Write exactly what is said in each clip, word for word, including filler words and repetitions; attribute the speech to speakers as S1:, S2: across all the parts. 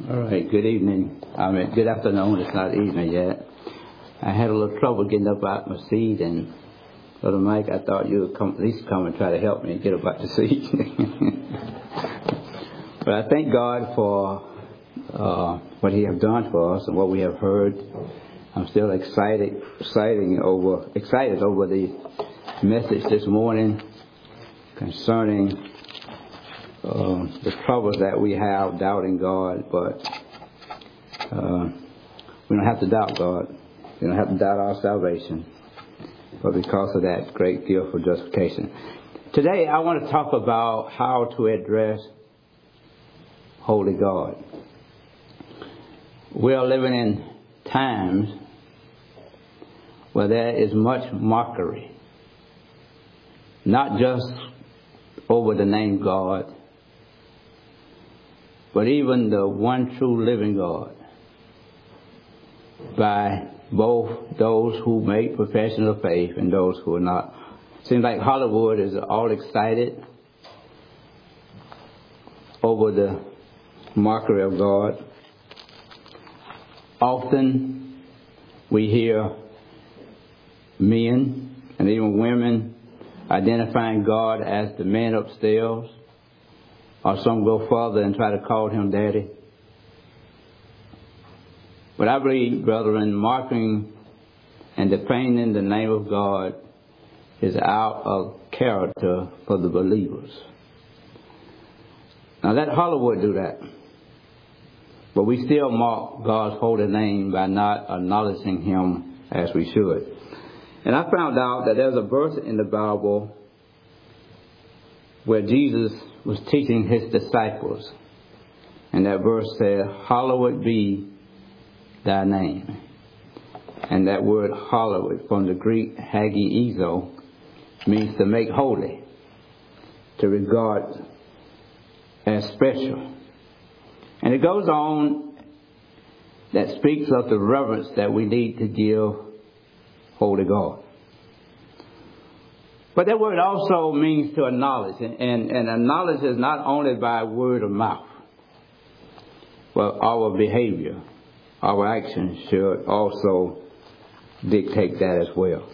S1: All right, good evening. I mean, good afternoon. It's not evening yet. I had a little trouble getting up out my seat, and Brother Mike, I thought you would come, at least come and try to help me get up out the seat. But I thank God for uh, what He has done for us and what we have heard. I'm still excited, exciting over, excited over the message this morning concerning Uh, the troubles that we have doubting God, but uh, we don't have to doubt God. We don't have to doubt our salvation, but because of that great gift of justification. Today I want to talk about how to address holy God. We are living in times where there is much mockery, not just over the name God, but even the one true living God, by both those who make profession of faith and those who are not. Seems like Hollywood is all excited over the mockery of God. Often we hear men and even women identifying God as the man upstairs, or some go further and try to call him daddy. But I believe, brethren, mocking and defaming the name of God is out of character for the believers. Now let Hollywood do that. But we still mock God's holy name by not acknowledging Him as we should. And I found out that there's a verse in the Bible where Jesus was teaching His disciples. And that verse said, hallowed be thy name. And that word hallowed from the Greek hagiizo means to make holy, to regard as special. And it goes on that speaks of the reverence that we need to give holy God. But that word also means to acknowledge. And, and, and acknowledge is not only by word of mouth, but our behavior, our actions should also dictate that as well.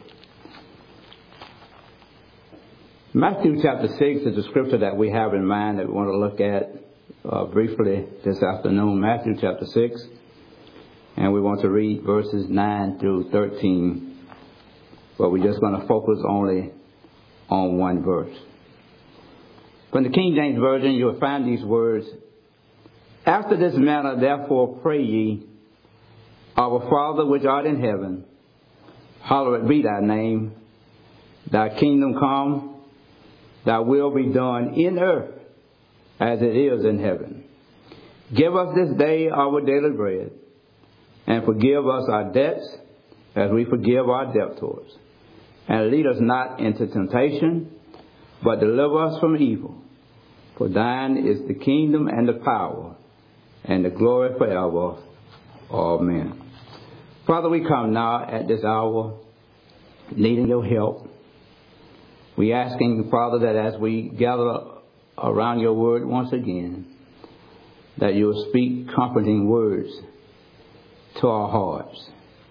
S1: Matthew chapter six is the scripture that we have in mind that we want to look at uh, briefly this afternoon. Matthew chapter six. And we want to read verses nine through thirteen. But we're just going to focus only on one verse. From the King James Version, you'll find these words. After this manner, therefore, pray ye, Our Father which art in heaven, hallowed be thy name. Thy kingdom come, thy will be done in earth as it is in heaven. Give us this day our daily bread, and forgive us our debts as we forgive our debtors. And lead us not into temptation, but deliver us from evil. For thine is the kingdom and the power and the glory forever. Amen. Father, we come now at this hour needing your help. We asking, Father, that as we gather around your word once again, that you will speak comforting words to our hearts.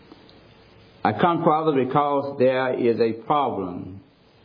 S1: I come, Father, because there is a problem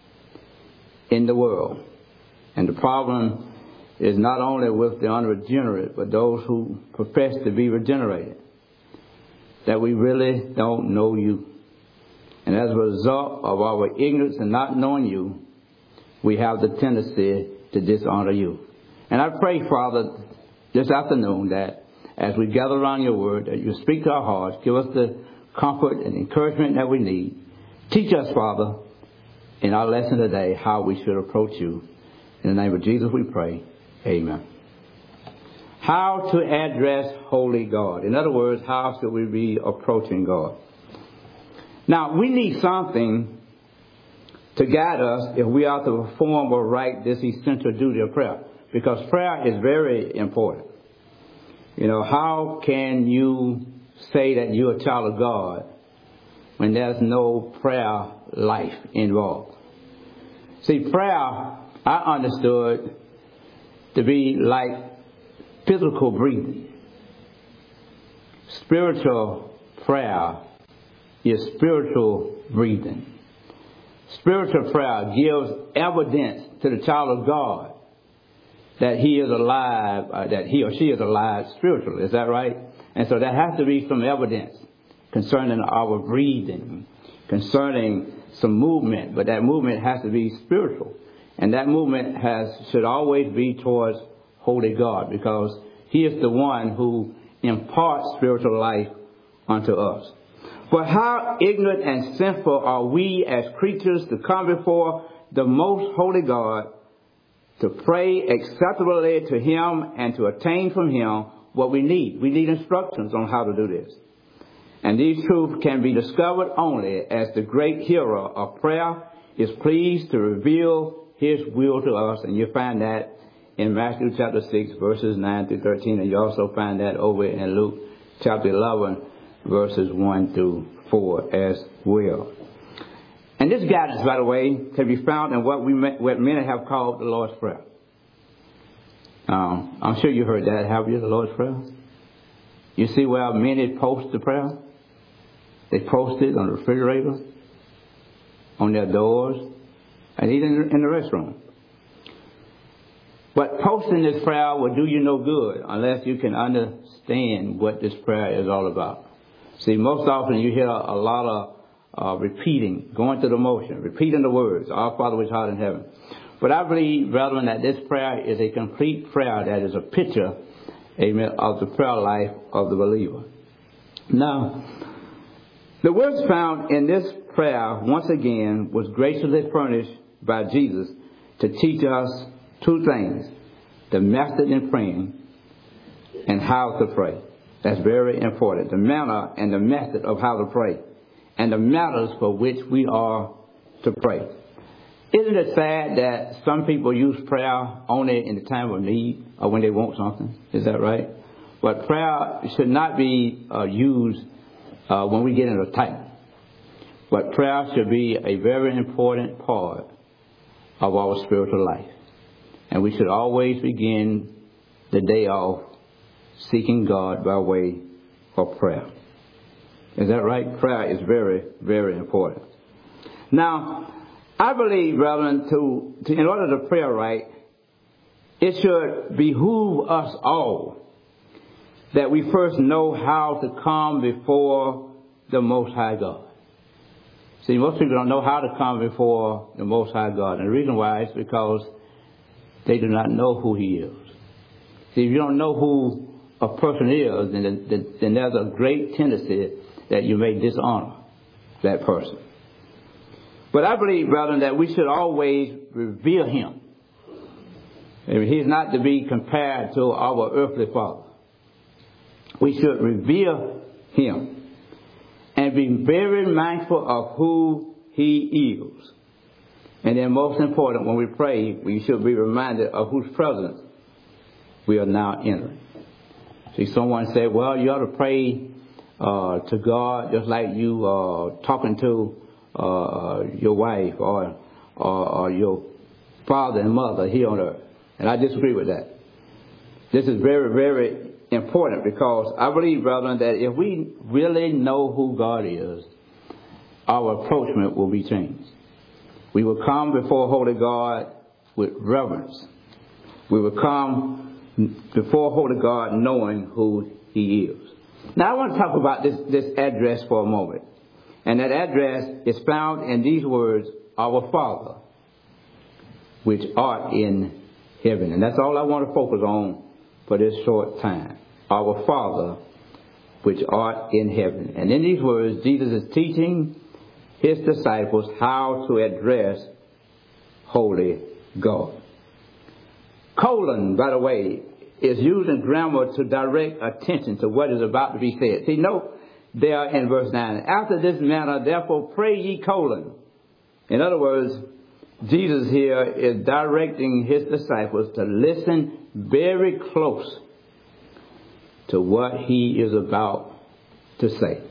S1: in the world. And the problem is not only with the unregenerate, but those who profess to be regenerated. That we really don't know you. And as a result of our ignorance and not knowing you, we have the tendency to dishonor you. And I pray, Father, this afternoon that as we gather around your word, that you speak to our hearts, give us the comfort and encouragement that we need. Teach us, Father, in our lesson today, how we should approach you. In the name of Jesus we pray. Amen. How to address holy God. In other words, how should we be approaching God? Now, we need something to guide us if we are to perform or right this essential duty of prayer. Because prayer is very important. You know, how can you say that you're a child of God when there's no prayer life involved? See, prayer, I understood to be like physical breathing. spiritual prayer is spiritual breathing. Spiritual prayer gives evidence to the child of God that he is alive, uh, that he or she is alive spiritually. Is that right? And so there has to be some evidence concerning our breathing, concerning some movement, but that movement has to be spiritual. And that movement has should always be towards Holy God, because he is the one who imparts spiritual life unto us. But how ignorant and sinful are we as creatures to come before the most holy God, to pray acceptably to him and to attain from him what we need. We need instructions on how to do this. And these truths can be discovered only as the great hero of prayer is pleased to reveal his will to us. And you find that in Matthew chapter six, verses nine through thirteen. And you also find that over in Luke chapter eleven, verses one through four as well. And this guidance, by the way, can be found in what we what many have called the Lord's Prayer. Um, I'm sure you heard that, have you, the Lord's Prayer? You see where many post the prayer? They post it on the refrigerator, on their doors, and even in the restroom. But posting this prayer will do you no good unless you can understand what this prayer is all about. See, most often you hear a lot of uh, repeating, going through the motion, repeating the words, Our Father which art in heaven. But I believe, brethren, that this prayer is a complete prayer that is a picture, amen, of the prayer life of the believer. Now, the words found in this prayer, once again, was graciously furnished by Jesus to teach us two things: the method in praying and how to pray. That's very important. The manner and the method of how to pray, and the matters for which we are to pray. Isn't it sad that some people use prayer only in the time of need or when they want something? Is that right? But prayer should not be uh, used uh, when we get in a tight. But prayer should be a very important part of our spiritual life. And we should always begin the day off seeking God by way of prayer. Is that right? Prayer is very, very important. Now, I believe, brethren, to, to in order to pray right, it should behoove us all that we first know how to come before the Most High God. See, most people don't know how to come before the Most High God. And the reason why is because they do not know who He is. See, if you don't know who a person is, then, then there's a great tendency that you may dishonor that person. But I believe, brethren, that we should always revere Him. He's not to be compared to our earthly father. We should revere Him and be very mindful of who He is. And then most important, when we pray, we should be reminded of whose presence we are now entering. See, someone said, well, you ought to pray uh, to God just like you are uh, talking to uh, your wife or, or, or your father and mother here on earth. And I disagree with that. This is very, very important, because I believe, brethren, that if we really know who God is, our approachment will be changed. We will come before Holy God with reverence. We will come before Holy God knowing who He is. Now I want to talk about this, this address for a moment. And that address is found in these words, Our Father, which art in heaven. And that's all I want to focus on for this short time. Our Father, which art in heaven. And in these words, Jesus is teaching His disciples how to address Holy God. Colon, by the way, is used in grammar to direct attention to what is about to be said. See, note there in verse nine, after this manner, therefore pray ye, colon. In other words, Jesus here is directing His disciples to listen very close to what He is about to say.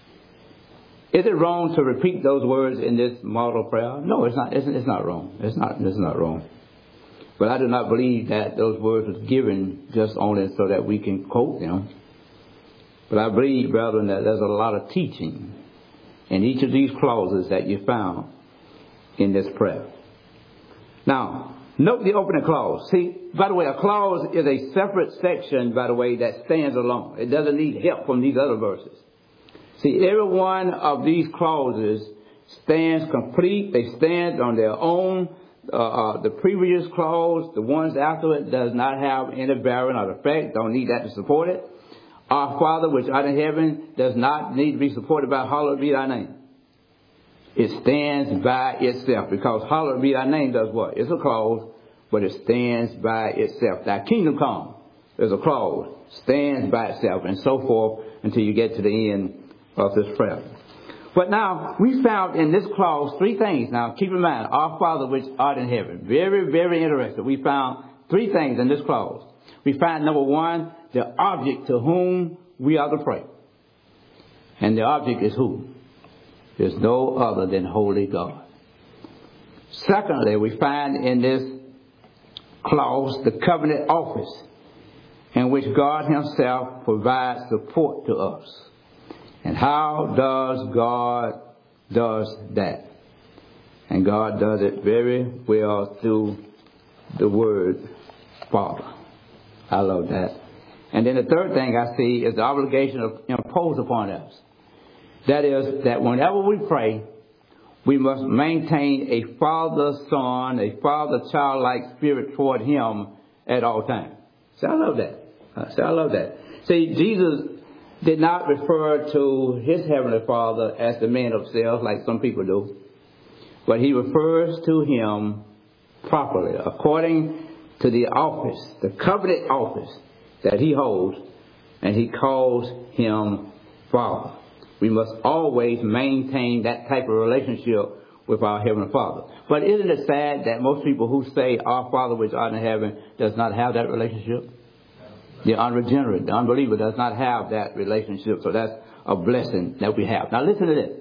S1: Is it wrong to repeat those words in this model prayer? No, it's not. It's, it's not wrong. It's not. It's not wrong. But I do not believe that those words were given just only so that we can quote them. But I believe, brethren, that there's a lot of teaching in each of these clauses that you found in this prayer. Now, note the opening clause. See, by the way, a clause is a separate section, by the way, that stands alone. It doesn't need help from these other verses. See, every one of these clauses stands complete. They stand on their own. Uh, uh, the previous clause, the ones after it, does not have any bearing or effect. Don't need that to support it. Our Father which art in heaven does not need to be supported by hallowed be thy name. It stands by itself, because hallowed be thy name does what? It's a clause, but it stands by itself. Thy kingdom come. There's a clause. Stands by itself, and so forth until you get to the end of this prayer. But now, we found in this clause three things. Now, keep in mind, our Father which art in heaven. Very, very interesting. We found three things in this clause. We find, number one, the object to whom we are to pray. And the object is who? There's no other than holy God. Secondly, we find in this clause the covenant office in which God himself provides support to us. And how does God does that? And God does it very well through the word Father. I love that. And then the third thing I see is the obligation of, imposed upon us. That is that whenever we pray, we must maintain a father-son, a father-child-like spirit toward him at all times. See, I love that. Uh, see, I love that. See, Jesus did not refer to his heavenly Father as the man of self like some people do, but he refers to him properly, according to the office, the covenant office that he holds, and he calls him Father. We must always maintain that type of relationship with our Heavenly Father. But isn't it sad that most people who say, our Father which art in heaven, does not have that relationship? The unregenerate, the unbeliever does not have that relationship. So that's a blessing that we have. Now listen to this.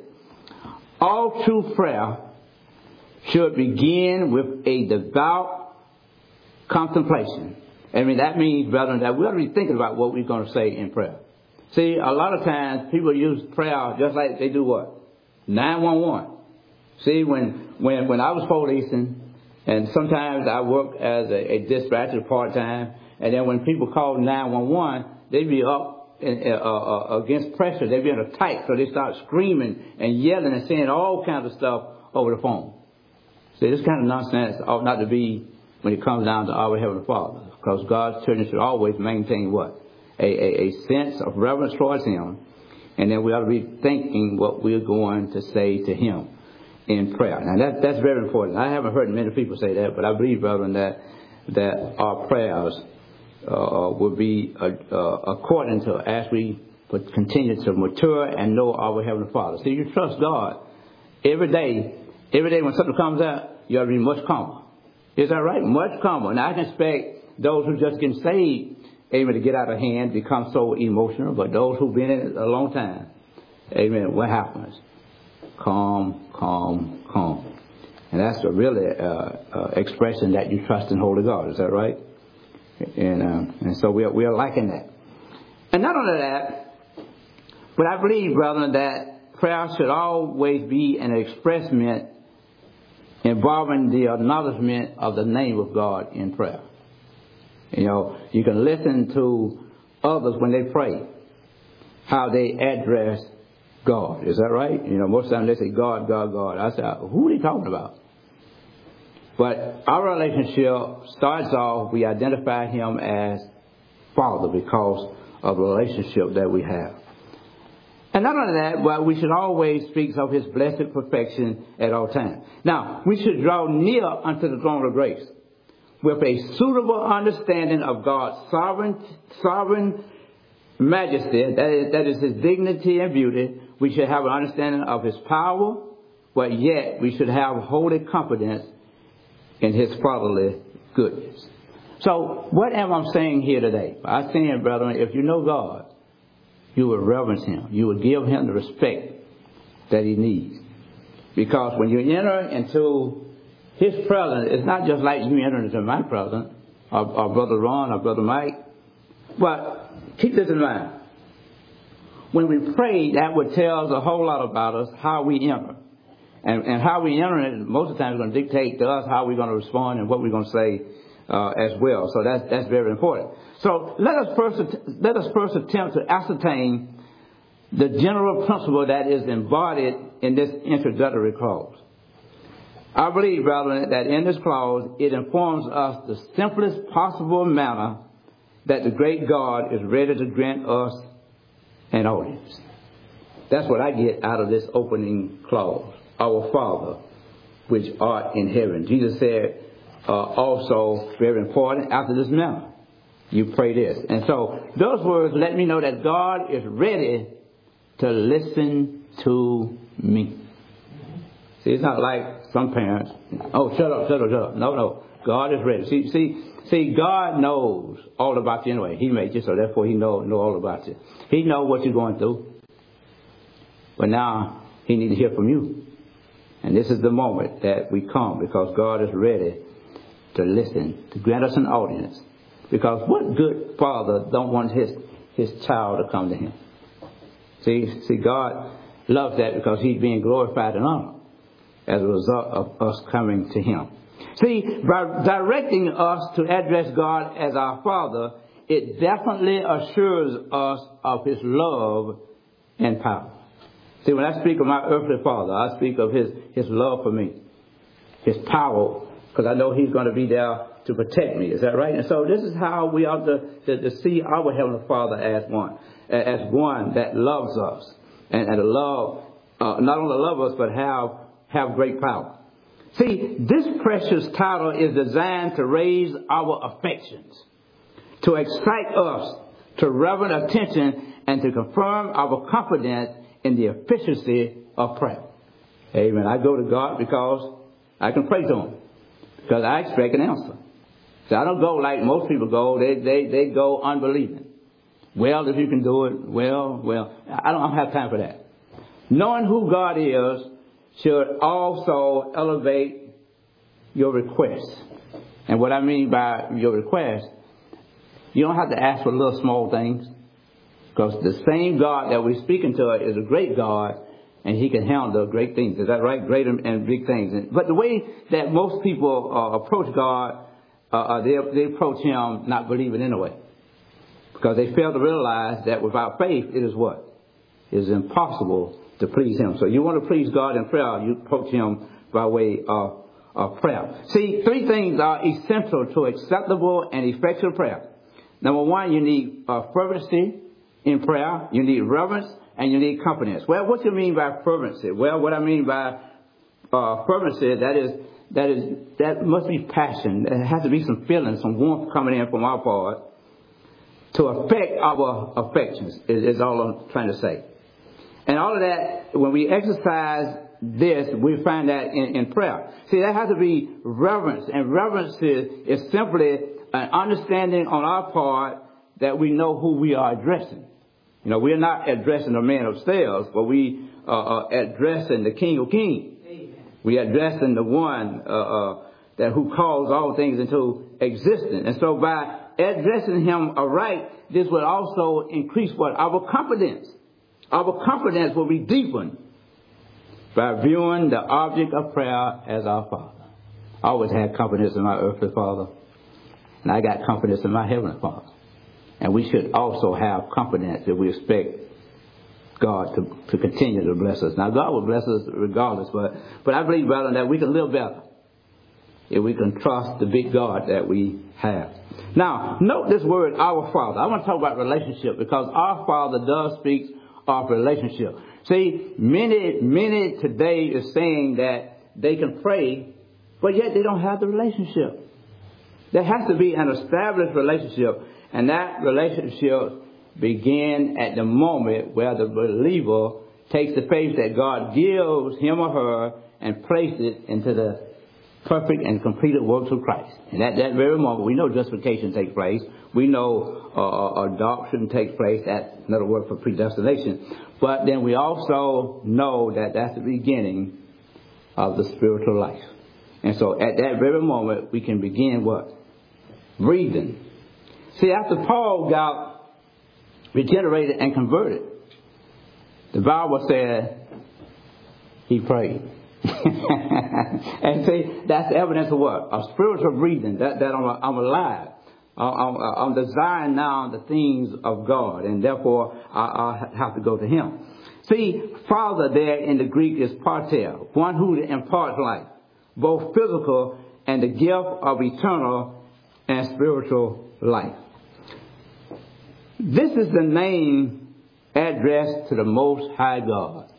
S1: All true prayer should begin with a devout contemplation. I mean, that means, brethren, that we ought to be thinking about what we're going to say in prayer. See, a lot of times people use prayer just like they do what? nine one one. See, when when when I was policing, and sometimes I worked as a, a dispatcher part-time, and then when people called nine one one, they'd be up in, uh, uh, against pressure. They'd be in a tight, so they start screaming and yelling and saying all kinds of stuff over the phone. See, this kind of nonsense ought not to be when it comes down to our Heavenly Father, because God's children should always maintain what? A, a, a sense of reverence towards him, and then we ought to be thinking what we're going to say to him in prayer. Now that, that's very important. I haven't heard many people say that, but I believe, brethren, that that our prayers uh, will be uh, uh, according to as we continue to mature and know our Heavenly Father. See, you trust God every day. Every day when something comes out, you ought to be much calmer. Is that right? Much calmer. Now I can expect those who just get saved, amen, to get out of hand, become so emotional. But those who've been in it a long time, amen, what happens? Calm, calm, calm. And that's a really uh, uh, expression that you trust in Holy God. Is that right? And uh, and so we are, we are liking that. And not only that, but I believe, brethren, that prayer should always be an expressment involving the acknowledgement of the name of God in prayer. You know, you can listen to others when they pray, how they address God. Is that right? You know, most of the time they say God, God, God. I say, who are they talking about? But our relationship starts off, we identify him as Father because of the relationship that we have. And not only that, but we should always speak of his blessed perfection at all times. Now, we should draw near unto the throne of grace with a suitable understanding of God's sovereign, sovereign majesty, that is, that is his dignity and beauty. We should have an understanding of his power, but yet we should have holy confidence in his fatherly goodness. So, what am I saying here today? I'm saying, brethren, if you know God, you will reverence him. You will give him the respect that he needs. Because when you enter into his presence, it's not just like you enter into my presence, or, or Brother Ron, or Brother Mike. But keep this in mind. when we pray, that would tell us a whole lot about us, how we enter. And, and how we enter it, most of the time, is going to dictate to us how we're going to respond and what we're going to say uh, as well. So that's, that's very important. So let us first, let us first attempt to ascertain the general principle that is embodied in this introductory clause. I believe, brethren, that in this clause, it informs us the simplest possible manner that the great God is ready to grant us an audience. That's what I get out of this opening clause. Our Father, which art in heaven. Jesus said uh, also, very important, after this manner, you pray this. And so those words let me know that God is ready to listen to me. See, it's not like some parents, oh, shut up, shut up, shut up. No, no. God is ready. See, see, see, God knows all about you anyway. He made you, so therefore He knows know all about you. He knows what you're going through. But now He needs to hear from you. And this is the moment that we come, because God is ready to listen, to grant us an audience. Because what good father don't want his, his child to come to him? See, see, God loves that because He's being glorified and honored as a result of us coming to Him. See, by directing us to address God as our Father, it definitely assures us of His love and power. See, when I speak of my earthly father, I speak of his, his love for me, His power, because I know He's going to be there to protect me. Is that right? And so this is how we ought to, to, to see our Heavenly Father as one, as one that loves us, and, and to love, uh, not only love us, but have, have great power. See, this precious title is designed to raise our affections, to excite us to reverent attention, and to confirm our confidence in the efficiency of prayer. Amen. I go to God because I can pray to Him, because I expect an answer. So I don't go like most people go. They they they go unbelieving. Well, if you can do it, well, well. I don't, I don't have time for that. Knowing who God is should also elevate your request. And what I mean by your request, you don't have to ask for little small things. Because the same God that we're speaking to is a great God, and He can handle great things. Is that right? Great and big things. But the way that most people uh, approach God, uh, they, they approach Him not believing anyway. Because they fail to realize that without faith, it is what? It is impossible to please Him. So you want to please God in prayer, you approach Him by way of, of prayer. See, three things are essential to acceptable and effective prayer. Number one, you need uh, fervency in prayer, you need reverence, and you need confidence. Well, what do you mean by fervency? Well, what I mean by uh, fervency, that is, that is, that must be passion. There has to be some feeling, some warmth coming in from our part to affect our affections, is, is all I'm trying to say. And all of that, when we exercise this, we find that in, in prayer. See, there has to be reverence, and reverence is, is simply an understanding on our part that we know who we are addressing. You know, we're not addressing the man upstairs, but we are uh, addressing the King of Kings. Amen. We are addressing the one uh, uh, that who calls all things into existence. And so by addressing Him aright, this will also increase what? Our confidence. Our confidence will be deepened by viewing the object of prayer as our Father. I always had confidence in my earthly father, and I got confidence in my heavenly Father. And we should also have confidence that we expect God to, to continue to bless us. Now, God will bless us regardless, but, but I believe, brother, that we can live better if we can trust the big God that we have. Now, note this word, our Father. I want to talk about relationship, because our Father does speak of relationship. See, many, many today is saying that they can pray, but yet they don't have the relationship. There has to be an established relationship. And that relationship begins at the moment where the believer takes the faith that God gives him or her and places it into the perfect and completed works of Christ. And at that very moment, we know justification takes place. We know uh, adoption takes place. That's another word for predestination. But then we also know that that's the beginning of the spiritual life. And so at that very moment, we can begin what? Breathing. See, after Paul got regenerated and converted, The Bible said he prayed. And see, that's evidence of what? A spiritual breathing, that, that I'm, I'm alive. I'm, I'm desiring now the things of God, and therefore I, I have to go to him. See, Father there in the Greek is pater, one who imparts life, both physical and the gift of eternal and spiritual life. This is the name addressed to the Most High God,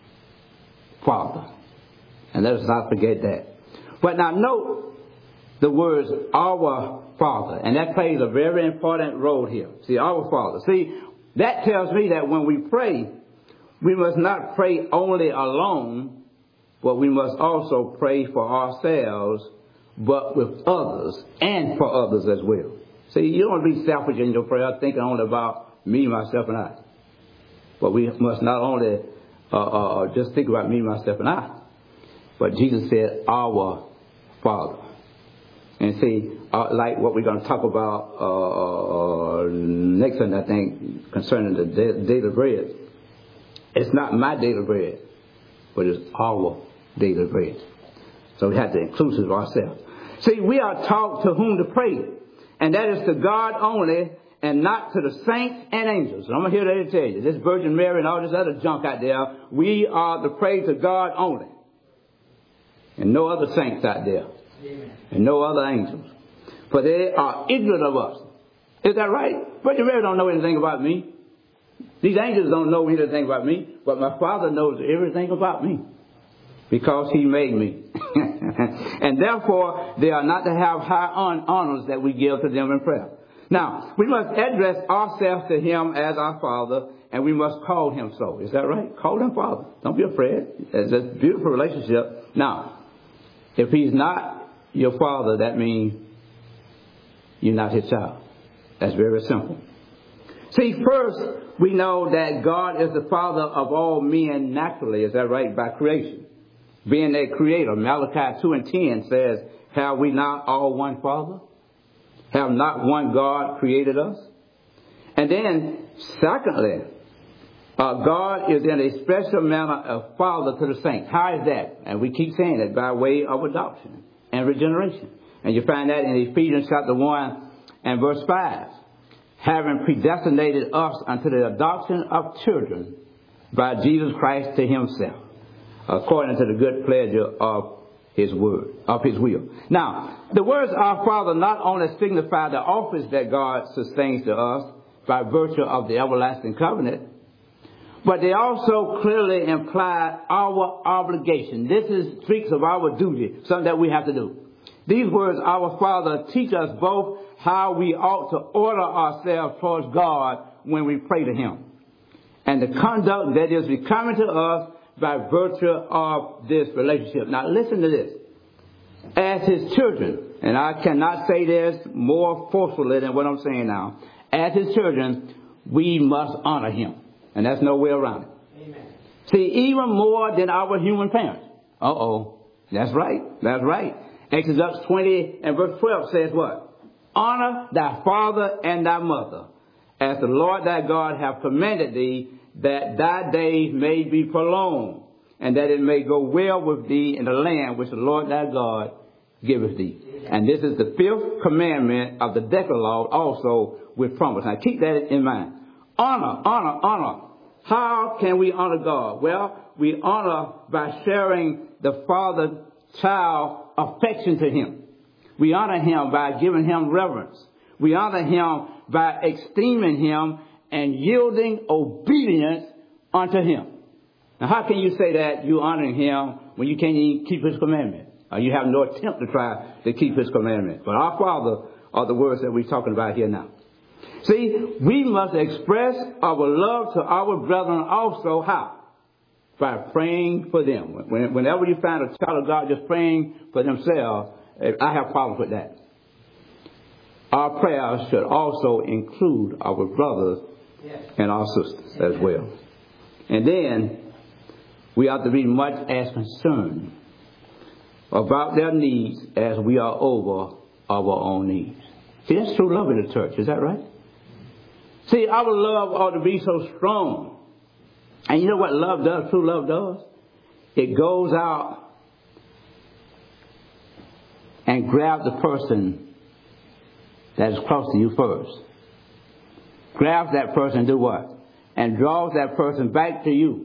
S1: Father. And let us not forget that. But now note the words, our Father. And that plays a very important role here. See, our Father. See, that tells me that when we pray, we must not pray only alone, but we must also pray for ourselves, but with others and for others as well. See, you don't want to be selfish in your prayer, thinking only about me, myself, and I. But we must not only uh, uh, just think about me, myself, and I, but Jesus said, our Father. And see, uh, like what we're going to talk about uh, uh, next time, I think, concerning the da- daily bread. It's not my daily bread, but it's our daily bread. So we have to inclusive ourselves. See, we are taught to whom to pray, and that is to God only, and not to the saints and angels. And I'm here to tell you, this Virgin Mary and all this other junk out there, we are to pray to God only, and no other saints out there. Amen. And no other angels. For they are ignorant of us. Is that right? Virgin Mary don't know anything about me. These angels don't know anything about me. But my Father knows everything about me, because he made me. And therefore, they are not to have high honors that we give to them in prayer. Now, we must address ourselves to him as our Father, and we must call him so. Is that right? Call him Father. Don't be afraid. It's a beautiful relationship. Now, if he's not your father, that means you're not his child. That's very simple. See, first, we know that God is the Father of all men naturally. Is that right? By creation. Being a creator. Malachi two and ten says, have we not all one Father? Have not one God created us? And then, secondly, uh, God is in a special manner a Father to the saints. How is that? And we keep saying it, by way of adoption and regeneration. And you find that in Ephesians chapter one and verse five. Having predestinated us unto the adoption of children by Jesus Christ to himself, according to the good pleasure of his word, of his will. Now, the words our Father not only signify the office that God sustains to us by virtue of the everlasting covenant, but they also clearly imply our obligation. This is speaks of our duty, something that we have to do. These words, our Father, teach us both how we ought to order ourselves towards God when we pray to him, and the conduct that is becoming to us by virtue of this relationship. Now listen to this. As his children, and I cannot say this more forcefully than what I'm saying now, as his children, we must honor him. And that's no way around it. Amen. See, even more than our human parents. Uh-oh. That's right. That's right. Exodus twenty and verse twelve says what? Honor thy father and thy mother, as the Lord thy God hath commanded thee, that thy days may be prolonged, and that it may go well with thee in the land which the Lord thy God giveth thee. And this is the fifth commandment of the Decalogue, also with promise. Now keep that in mind. Honor, honor, honor. How can we honor God? Well, we honor by sharing the father-child affection to him. We honor him by giving him reverence. We honor him by esteeming him and yielding obedience unto him. Now, how can you say that you honoring him when you can't even keep his commandment? Or you have no attempt to try to keep his commandment? But our Father are the words that we're talking about here now. See, we must express our love to our brethren also. How? By praying for them. Whenever you find a child of God just praying for themselves, I have problems with that. Our prayers should also include our brothers and our sisters as well. And then we ought to be much as concerned about their needs as we are over our own needs. See, that's true love in the church. Is that right? See, our love ought to be so strong And you know what love does, true love does? It goes out and grabs the person that is close to you first. Grabs that person and do what? And draws that person back to you.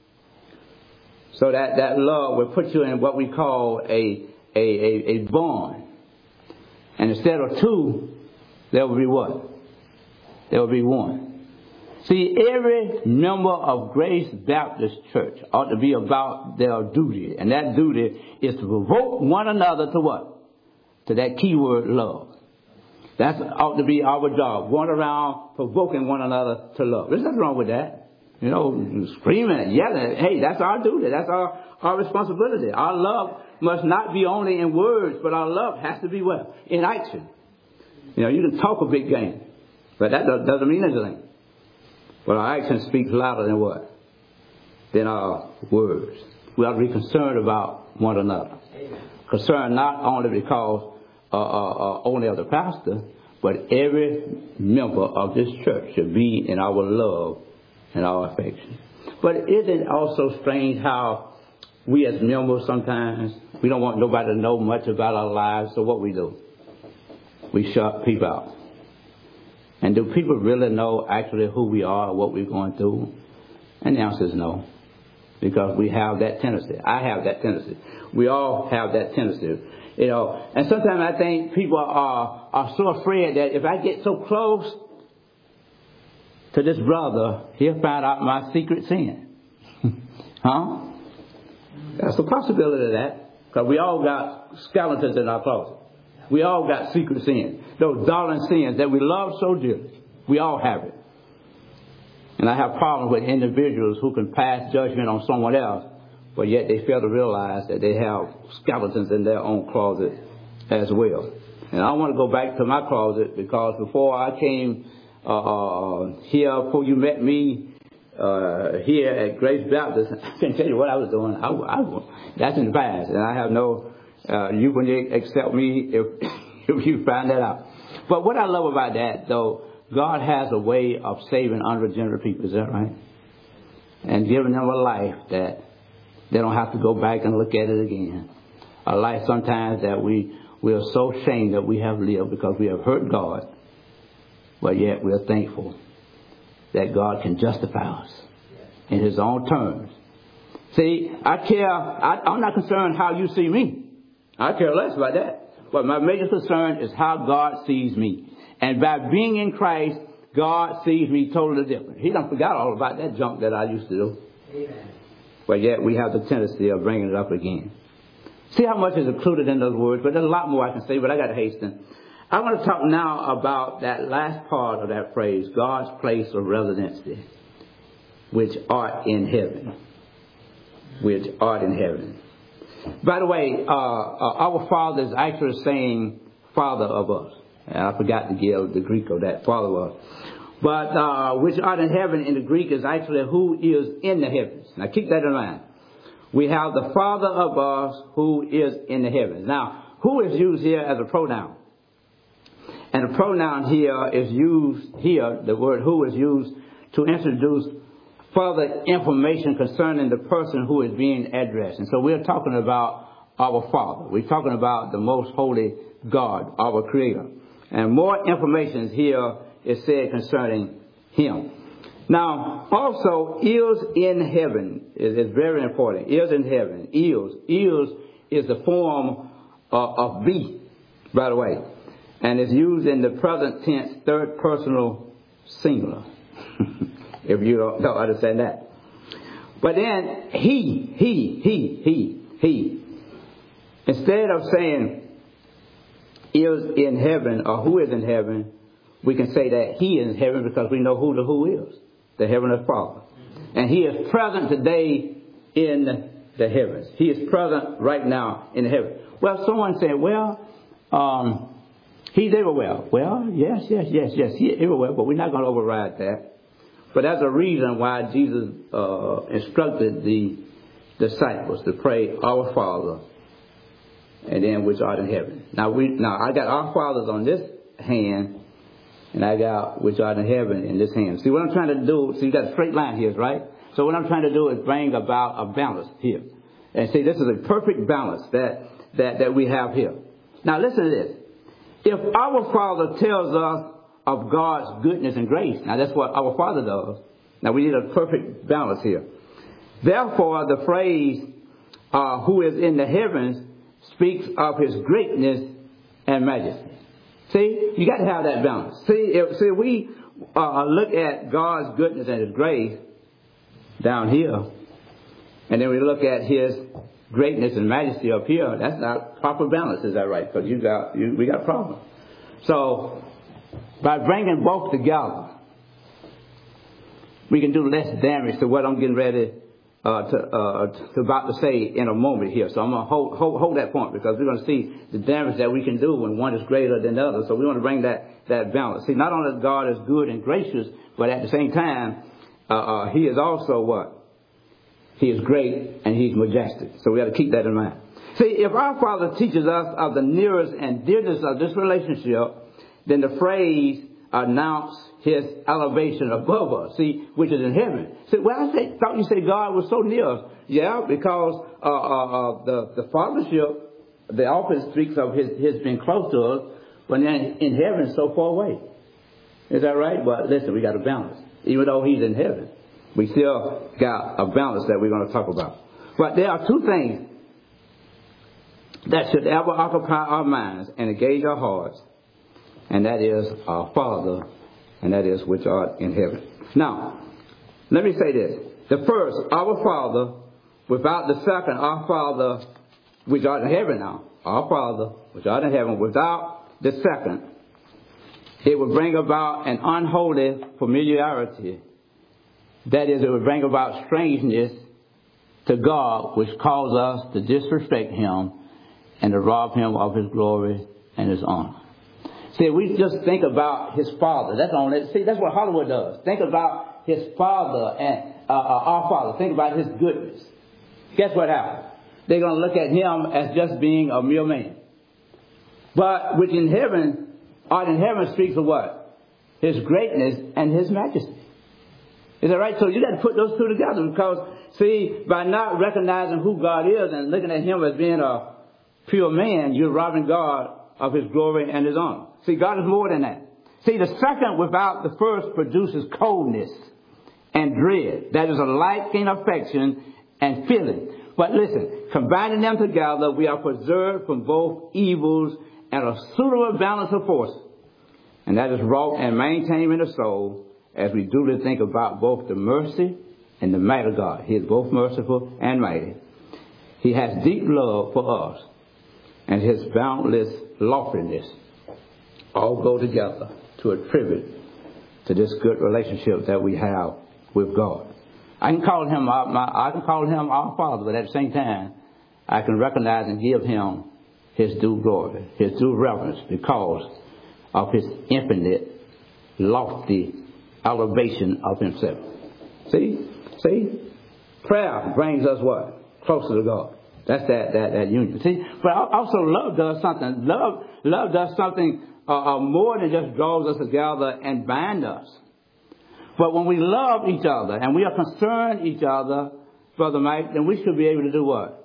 S1: So that, that love will put you in what we call a, a, a, a bond. And instead of two, there will be what? There will be one. See, every member of Grace Baptist Church ought to be about their duty. And that duty is to provoke one another to what? To that key word, love. That ought to be our job. Going around provoking one another to love. There's nothing wrong with that. You know, screaming and yelling. Hey, that's our duty. That's our, our responsibility. Our love must not be only in words, but our love has to be what? In action. You know, you can talk a big game, but that doesn't mean anything. But our action speaks louder than what? Than our words. We ought to be concerned about one another. Amen. Concerned not only because uh, uh, uh, only of the pastor, but every member of this church should be in our love and our affection. But isn't it also strange how we as members sometimes, we don't want nobody to know much about our lives, so what we do? We shut people out. And do people really know actually who we are, what we're going through? And the answer is no. Because we have that tendency. I have that tendency. We all have that tendency. You know, and sometimes I think people are, are so afraid that if I get so close to this brother, he'll find out my secret sin. Huh? That's a possibility of that. Because we all got skeletons in our closet. We all got secret sins. Those darling sins that we love so dearly. We all have it. And I have problems with individuals who can pass judgment on someone else, but yet they fail to realize that they have skeletons in their own closet as well. And I want to go back to my closet because before I came uh, uh, here, before you met me uh, here at Grace Baptist, I can tell you what I was doing. I, I, that's in the past, and I have no. Uh, you can accept me if if you find that out. But what I love about that, though, God has a way of saving unregenerate people. Is that right? And giving them a life that they don't have to go back and look at it again. A life sometimes that we, we are so ashamed that we have lived because we have hurt God. But yet we are thankful that God can justify us in His own terms. See, I care, I, I'm not concerned how you see me. I care less about that. But my major concern is how God sees me. And by being in Christ, God sees me totally different. He done forgot all about that junk that I used to do. Amen. But yet we have the tendency of bringing it up again. See how much is included in those words, but there's a lot more I can say, but I got to hasten. I want to talk now about that last part of that phrase, God's place of residency, which art in heaven. Which art in heaven. By the way, uh, uh, our Father is actually saying Father of us. And I forgot to give the Greek of that, Father of us. But uh, which art in heaven in the Greek is actually who is in the heavens. Now keep that in mind. We have the Father of us who is in the heavens. Now, who is used here as a pronoun? And the pronoun here is used here, the word who is used to introduce further information concerning the person who is being addressed. And so we're talking about our Father. We're talking about the most holy God, our Creator. And more information here is said concerning Him. Now, also, is in heaven is, is very important. Is in heaven. Is. Is is the form of, of be, by the way. And it's used in the present tense, third personal singular. If you don't, don't understand that. But then, he, he, he, he, he. Instead of saying, is in heaven, or who is in heaven, we can say that he is in heaven because we know who the who is. The Heavenly Father. And He is present today in the heavens. He is present right now in the heavens. Well, someone said, well, um, He's everywhere. Well, yes, yes, yes, yes, He is everywhere, but we're not going to override that. But that's a reason why Jesus uh, instructed the disciples to pray, Our Father, and then which art in heaven. Now, we now I got Our Fathers on this hand, and I got which art in heaven in this hand. See what I'm trying to do? See, you got a straight line here, right? So what I'm trying to do is bring about a balance here. And see, this is a perfect balance that, that, that we have here. Now listen to this. If our Father tells us of God's goodness and grace, now that's what our Father does. Now we need a perfect balance here. Therefore, the phrase, uh, who is in the heavens, speaks of his greatness and majesty. See, you got to have that balance. See, if, see, we uh, look at God's goodness and his grace down here, and then we look at his greatness and majesty up here. That's not proper balance, is that right? Because you got, you, we got a problem. So, by bringing both together, we can do less damage to what I'm getting ready uh, to, uh, to about to say in a moment here. So I'm going to hold, hold, hold that point, because we're going to see the damage that we can do when one is greater than the other. So we want to bring that, that balance. See, not only is God is good and gracious, but at the same time, uh, uh, he is also what? He is great and he's majestic. So we got to keep that in mind. See, if our Father teaches us of the nearest and dearest of this relationship, then the phrase announce his elevation above us, see, which is in heaven. See, well, I say, thought you said God was so near us. Yeah, because uh, uh, uh, the, the fathership, the office speaks of his, his being close to us, but then in heaven, so far away. Is that right? But listen, we got to balance. Even though he's in heaven, we still got a balance that we're going to talk about. But there are two things that should ever occupy our minds and engage our hearts, and that is our Father, and that is which art in heaven. Now, let me say this. The first, our Father, without the second, our Father, which art in heaven now, our Father, which art in heaven, without the second, it would bring about an unholy familiarity. That is, it would bring about strangeness to God, which cause us to disrespect him and to rob him of his glory and his honor. See, we just think about his Father. That's on it. See, that's what Hollywood does. Think about his Father and uh, uh, our Father. Think about his goodness. Guess what happens? They're going to look at him as just being a mere man. But which in heaven, art in heaven speaks of what? His greatness and his majesty. Is that right? So you got to put those two together, because, see, by not recognizing who God is and looking at him as being a pure man, you're robbing God of his glory and his honor. See, God is more than that. See, the second without the first produces coldness and dread. That is a liking affection and feeling. But listen, combining them together, we are preserved from both evils and a suitable balance of force. And that is wrought and maintained in the soul as we duly think about both the mercy and the might of God. He is both merciful and mighty. He has deep love for us, and his boundless loftiness all go together to attribute to this good relationship that we have with God. I can call him our, my, I can call him our Father, but at the same time, I can recognize and give him his due glory, his due reverence, because of his infinite, lofty elevation of himself. See? See? Prayer brings us what? Closer to God. That's that, that, that union. See? But also love does something. Love, love does something uh, uh, more than just draws us together and bind us. But when we love each other and we are concerned each other, Brother Mike, then we should be able to do what?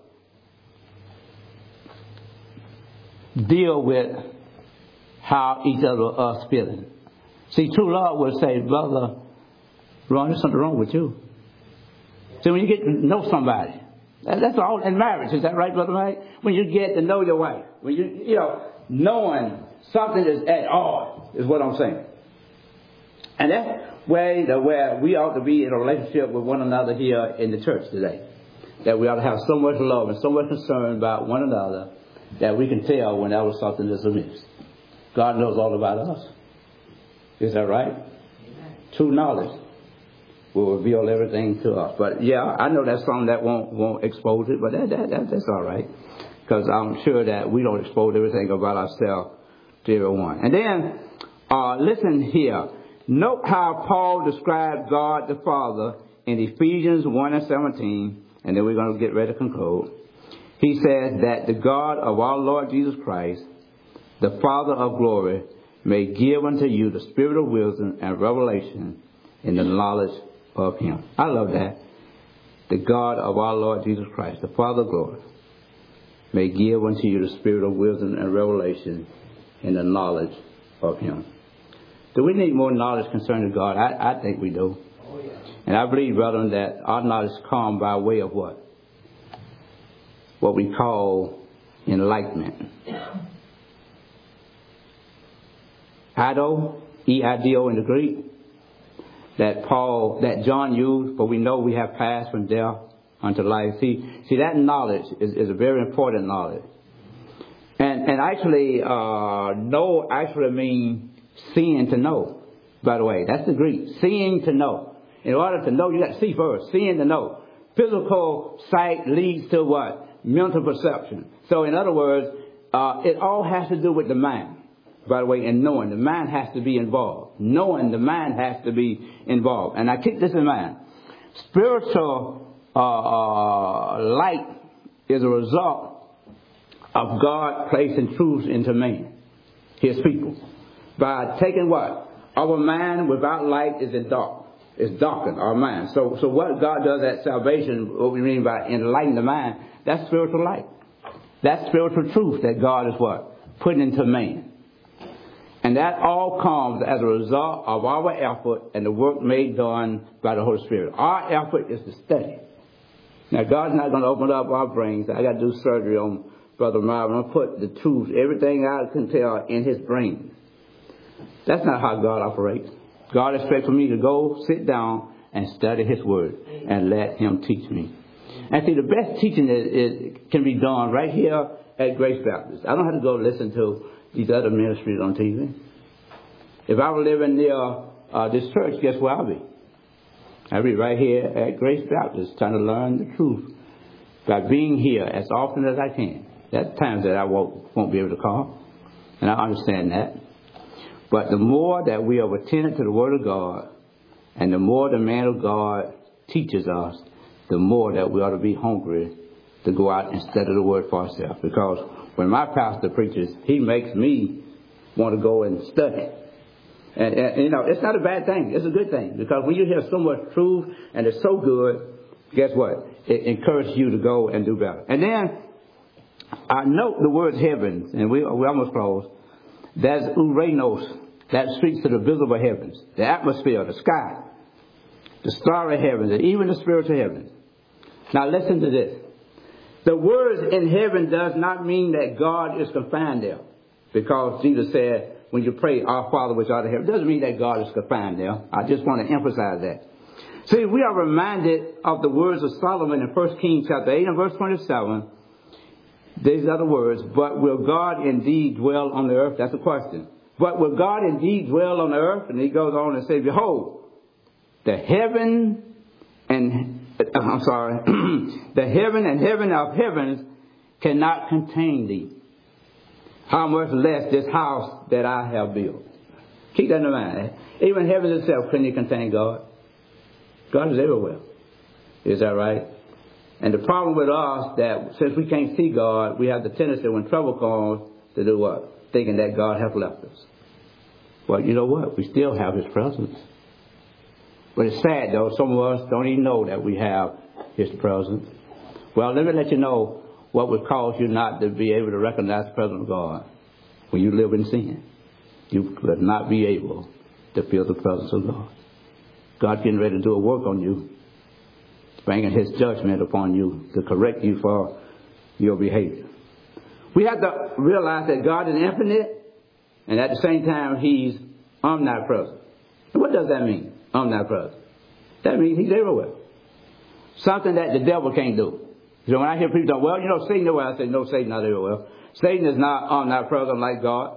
S1: Deal with how each other us feeling. See, true love would say, Brother Ron, there's something wrong with you. See, when you get to know somebody, that's all in marriage, is that right, Brother Mike? When you get to know your wife, when you, you know, knowing something is at odds, is what I'm saying. And that's way the where we ought to be in a relationship with one another here in the church today. That we ought to have so much love and so much concern about one another that we can tell whenever something is amiss. God knows all about us. Is that right? Amen. True knowledge will reveal everything to us. But yeah, I know that's something that won't won't expose it, but that, that, that that's all right, because I'm sure that we don't expose everything about ourselves to everyone. And then uh, listen here. Note how Paul described God the Father in Ephesians one and seventeen, and then we're going to get ready to conclude. He says that the God of our Lord Jesus Christ, the Father of glory, may give unto you the spirit of wisdom and revelation in the knowledge of him. I love that. the God of our Lord Jesus Christ, the Father of glory, may give unto you the spirit of wisdom and revelation in the knowledge of him. Do we need more knowledge concerning God? I, I think we do. Oh, yeah. And I believe, brethren, that our knowledge comes by way of what? What we call enlightenment. Ido, E I D O in the Greek, that Paul, that John used, for we know we have passed from death unto life. See, see that knowledge is, is a very important knowledge. And and actually, uh, know actually means seeing to know. By the way, that's the Greek. Seeing to know. In order to know, you got to see first. Seeing to know. Physical sight leads to what? Mental perception. So in other words, uh, it all has to do with the mind. By the way, and knowing. The mind has to be involved. Knowing, the mind has to be involved. And I keep this in mind. Spiritual uh, uh, light is a result of God placing truth into man, his people. By taking what? Our mind without light is in dark. It's darkened, our mind. So so what God does at salvation, what we mean by enlightening the mind, that's spiritual light. That's spiritual truth that God is what? Putting into man. And that all comes as a result of our effort and the work made done by the Holy Spirit. Our effort is to study. Now, God's not going to open up our brains. I got to do surgery on Brother Marvin. I'm going to put the truth, everything I can tell, in his brain. That's not how God operates. God expects for me to go sit down and study his word and let him teach me. And see, the best teaching is, is can be done right here at Grace Baptist. I don't have to go listen to these other ministries on T V. If I were living near uh, this church, guess where I'll be? I'll be right here at Grace Baptist trying to learn the truth by being here as often as I can. There's times that I won't, won't be able to call, and I understand that. But the more that we are attentive to the Word of God, and the more the man of God teaches us, the more that we ought to be hungry to go out and study the Word for ourselves. Because when my pastor preaches, he makes me want to go and study. And, and, you know, it's not a bad thing. It's a good thing. Because when you hear so much truth and it's so good, guess what? It encourages you to go and do better. And then, I note the word heavens, and we, we almost close. That's Uranos. That speaks to the visible heavens, the atmosphere, the sky, the starry heavens, and even the spiritual heavens. Now listen to this. The words in heaven does not mean that God is confined there. Because Jesus said, when you pray, our Father which art in heaven, it doesn't mean that God is confined there. I just want to emphasize that. See, we are reminded of the words of Solomon in First Kings chapter eight and verse twenty-seven. These are the words, but will God indeed dwell on the earth? That's a question. But will God indeed dwell on the earth? And he goes on and says, behold, the heaven and, I'm sorry, the heaven and heaven of heavens cannot contain thee. How much less this house that I have built. Keep that in mind. Even heaven itself couldn't contain God. God is everywhere. Is that right? And the problem with us, that since we can't see God, we have the tendency when trouble comes to do what? Thinking that God has left us. Well, you know what? We still have his presence. But it's sad, though. Some of us don't even know that we have his presence. Well, let me let you know what would cause you not to be able to recognize the presence of God. When you live in sin, you would not be able to feel the presence of God. God's getting ready to do a work on you, bringing his judgment upon you to correct you for your behavior. We have to realize that God is infinite, and at the same time, he's omnipresent. And what does that mean, omnipresent? That means he's everywhere. Something that the devil can't do. So when I hear people talk, well, you know, Satan everywhere, I say, no, Satan not everywhere. Satan is not omnipresent like God.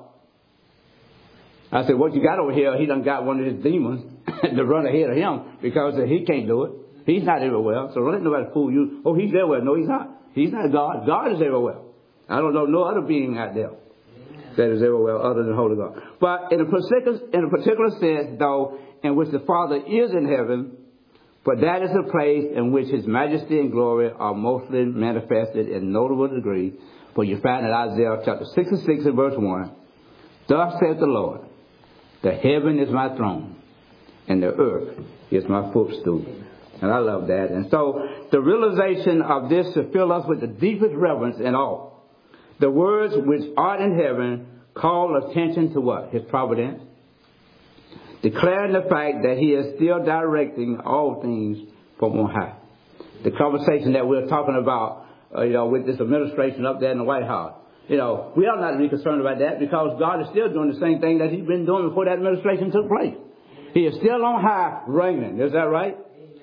S1: I said, what you got over here, he done got one of his demons to run ahead of him because he can't do it. He's not everywhere. So don't let nobody fool you. Oh, he's everywhere. No, he's not. He's not God. God is everywhere. I don't know no other being out there that is everywhere other than Holy God. But in a particular, in a particular sense, though, in which the Father is in heaven, but that is a place in which his majesty and glory are mostly manifested in notable degree. For you find in Isaiah chapter sixty-six and verse one, thus saith the Lord, the heaven is my throne, and the earth is my footstool. And I love that. And so the realization of this should fill us with the deepest reverence and awe. The words which art in heaven call attention to what? His providence. Declaring the fact that he is still directing all things from on high. The conversation that we're talking about, uh, you know, with this administration up there in the White House. You know, we ought not to be concerned about that because God is still doing the same thing that he's been doing before that administration took place. He is still on high reigning. Is that right?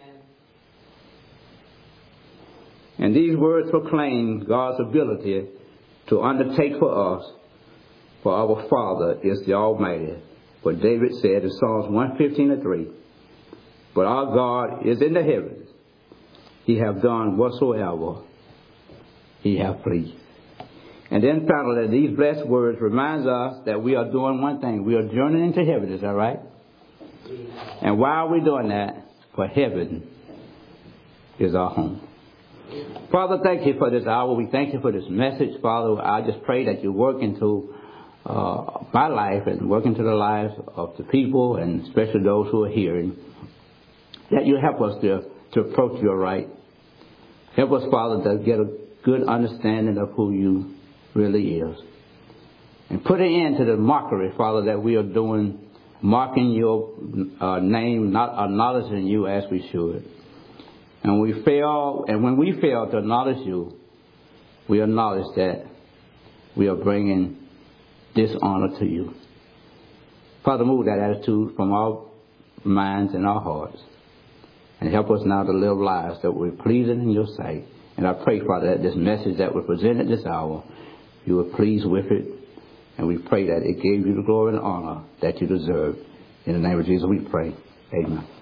S1: And these words proclaim God's ability to undertake for us, for our Father is the Almighty. What David said in Psalms one fifteen and three. But our God is in the heavens. He have done whatsoever he have pleased. And then finally, these blessed words reminds us that we are doing one thing. We are journeying into heaven. Is that right? And why are we doing that? For heaven is our home. Father, thank you for this hour. We thank you for this message, Father. I just pray that you work into uh, my life and work into the lives of the people, and especially those who are hearing, that you help us to, to approach you right. Help us, Father, to get a good understanding of who you really is. And put an end to the mockery, Father, that we are doing, mocking your uh, name, not acknowledging you as we should. And we fail, and when we fail to acknowledge you, we acknowledge that we are bringing dishonor to you. Father, move that attitude from our minds and our hearts, and help us now to live lives that we're pleasing in your sight. And I pray, Father, that this message that was presented this hour, you were pleased with it, and we pray that it gave you the glory and honor that you deserve. In the name of Jesus we pray. Amen.